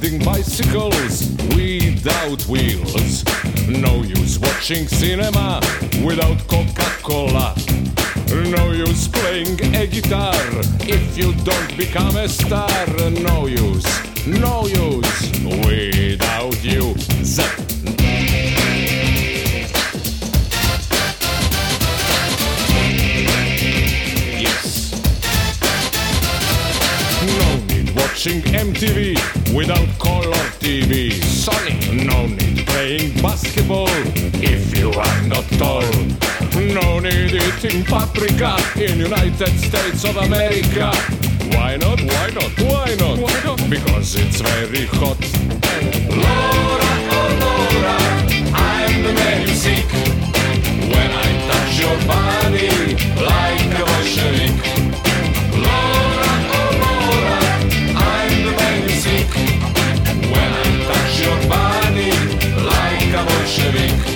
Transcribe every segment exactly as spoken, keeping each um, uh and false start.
riding bicycles without wheels. No use watching cinema without Coca-Cola. No use playing a guitar if you don't become a star. No use, no use without you. Z- yes. No need watching M T V without color T V. Sony. No need playing basketball if you are not tall. No need eating paprika in United States of America. Why not? Why not? Why not? Why not? Because it's very hot. Laura, oh Laura, I'm the man you seek. When I touch your body like a Bolshevik. Laura, oh Laura, I'm the man you seek. When I touch your body like a Bolshevik.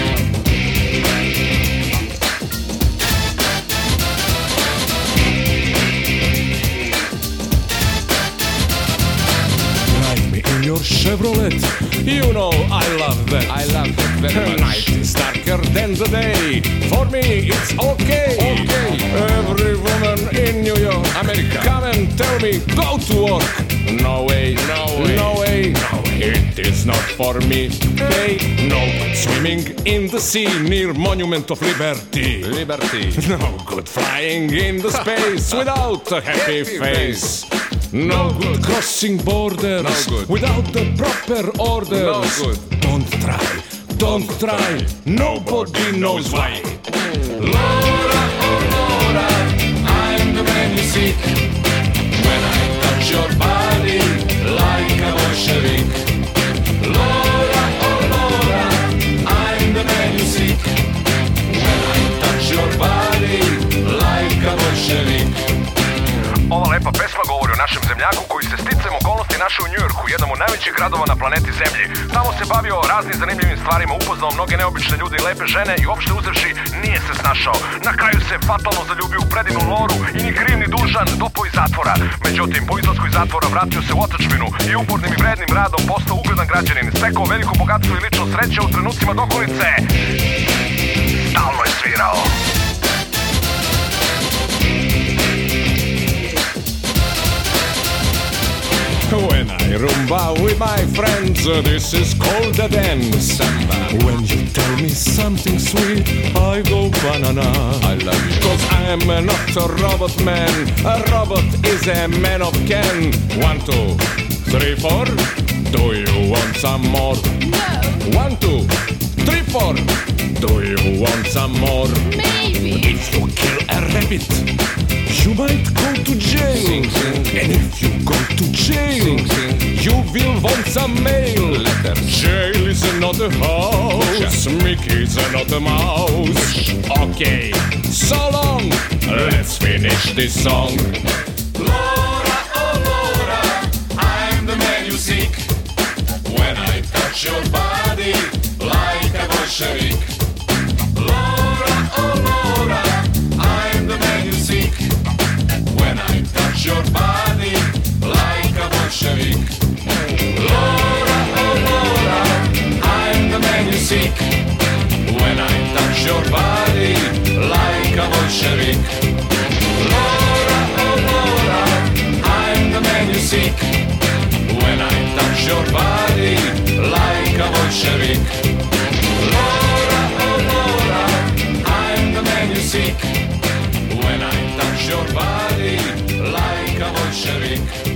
Your Chevrolet, you know I love that. I love that very much. Night is darker than the day. For me, it's okay. Okay. Every woman in New York, America, come and tell me, go to work. No way, no way, no way, no way. It is not for me. Hey, no good swimming in the sea near Monument of Liberty. Liberty. No good flying in the space without a happy, happy face. face. No good crossing borders no good. without the proper orders. No good. Don't try, don't try, nobody knows why. Laura, oh Laura, I'm the man you seek. When I touch your body like a Bolshevik. Laura, oh Laura, I'm the man you seek. When I touch your body like a Bolshevik. Ova lepa pesma govori o našem zemljaku koji se sticajem okolnosti našao u Njujorku, jednom od najvećih gradova na planeti Zemlji. Tamo se bavio raznim zanimljivim stvarima, upoznao mnoge neobične ljude i lepe žene i uopšte uzevši nije se snašao. Na kraju se fatalno zaljubio u predivnu Loru i ni kriv ni dužan dopao iz zatvora. Međutim, po izlasku iz zatvora vratio se u otadžbinu i upornim i vrednim radom postao ugledan građanin, stekao veliko bogatstvo i lično sreće u trenucima dokolice. Stalno je svirao. When I rumba with my friends, this is called a dance. When you tell me something sweet, I go banana. I love you. Cause I'm not a robot man. A robot is a man of Ken. One, two, three, four. Do you want some more? No. One, two, three, four. Do you want some more? Maybe. If you kill a rabbit, you might go to jail. Sing, sing. And if you go to jail, Sing, sing. you will want some mail. Letter. Jail is not a house. Mickey is not a mouse. Okay, so long. Let's finish this song. Laura, oh Laura, I'm the man you seek. When I touch your body like a Bolshevik. Laura, oh Laura, I'm the man you seek. When I touch your body like a Bolshevik. Laura, oh Laura, I'm the man you seek. When I touch your body like a Bolshevik. Laura, oh Laura, I'm the man you seek. When I touch your body like a Bolshevik. Laura, oh Laura, I'm the man you seek. When I touch your body like a Bolshevik.